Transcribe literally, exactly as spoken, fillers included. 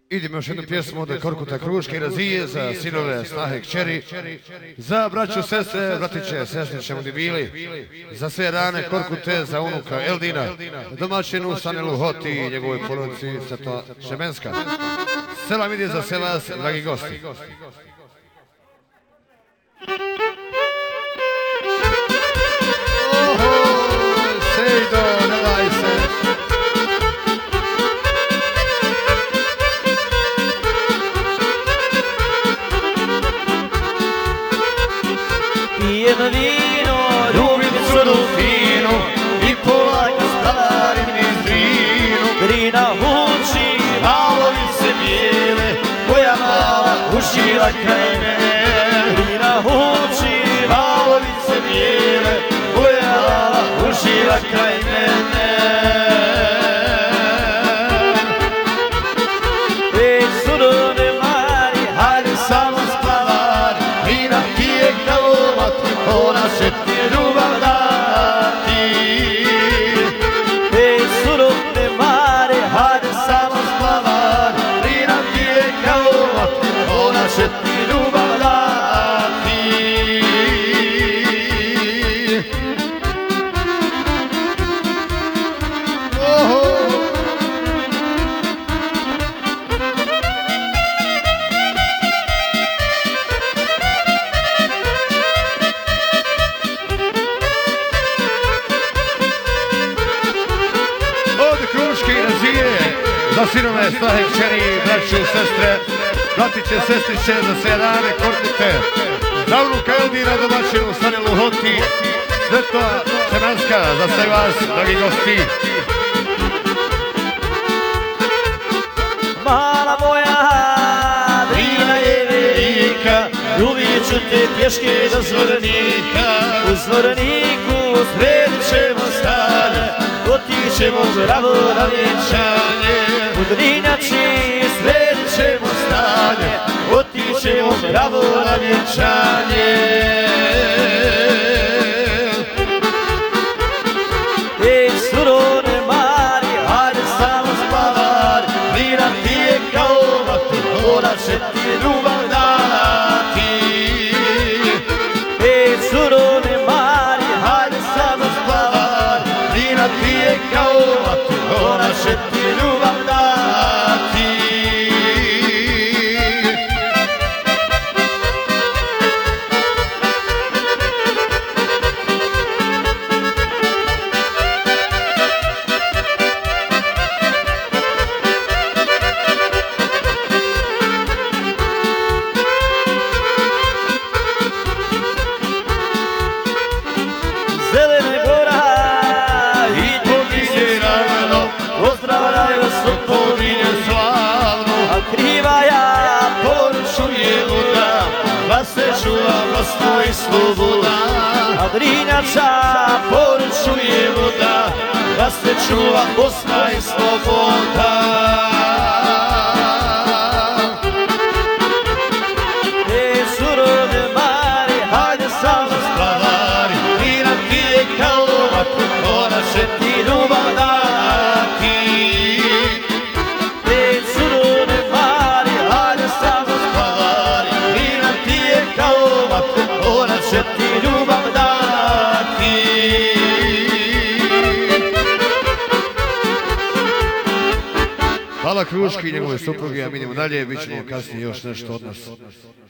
Idemo još jednu pjesmu od Korkuta Kruške i Razije za sinove, snahe, kćeri, za braću, sestre, bratiće, sestriće, mudi bili, za sve rane Korkute, za unuka Eldina, domaćinu Sanelu Hoti i njegovoj porodici Sveto Šemenska. Selam ide za sve vas, dragi gosti. Oho, Sejdo, ne daj se. Pijem vino, ljubim crnu finu i polako starim niz drinu. Drina huči, malovice bijele, moja mala ušila kraj mene. Drina huči, malovice bijele, moja mala ušila kraj mene. Ej, sudone mari, hajde samo spavari, drina pije kao ona će ti ljubav dati. Ej, surovne mare, hajde samo splavari, drina ti je kao ona će ti ljubav dati. Oho. Za sinove, snahe, kćeri, braću, sestre, bratiće, sestriće, za sve rane Korkute, za unuka Eldina, domaćinu Sanelu Hoti, Sveto Šemenska, za sve vas, dragi gosti. Mala moja drina je velika, ljubit ću te pješke do Zvornika. U Zvorniku sredit ćemo stanje, otićemo zdravo na vjenčanje. U Drinjači sredit ćemo stanje, otićemo zdravo na vjenčanje. Ej, surone mari, hajde samo spavari, drina ti je kao vatru, ona će ti ljubav dati. Ej, surone mari, hajde samo spavari, drina ti je kao vatru, ona će ti ljubav dati. Zelene gora i poginje ravno, pozdravljaju Sokolinje slavno. A Krivaja poručujemo da vas se čuva Bosna i sloboda. A Drinjača poručujemo da vas se čuva Bosna i sloboda. Ej, surove mari, hajde samo splavari, drina ti je kao vatru, ona će ti ljubav dati. Ej, surove mari, hajde samo splavari, drina ti je kao vatru, ona će ti ljubav dati. Hvala Kruški i njegove supruge, a mi idemo dalje, bit ćemo kasnije još nešto od nas.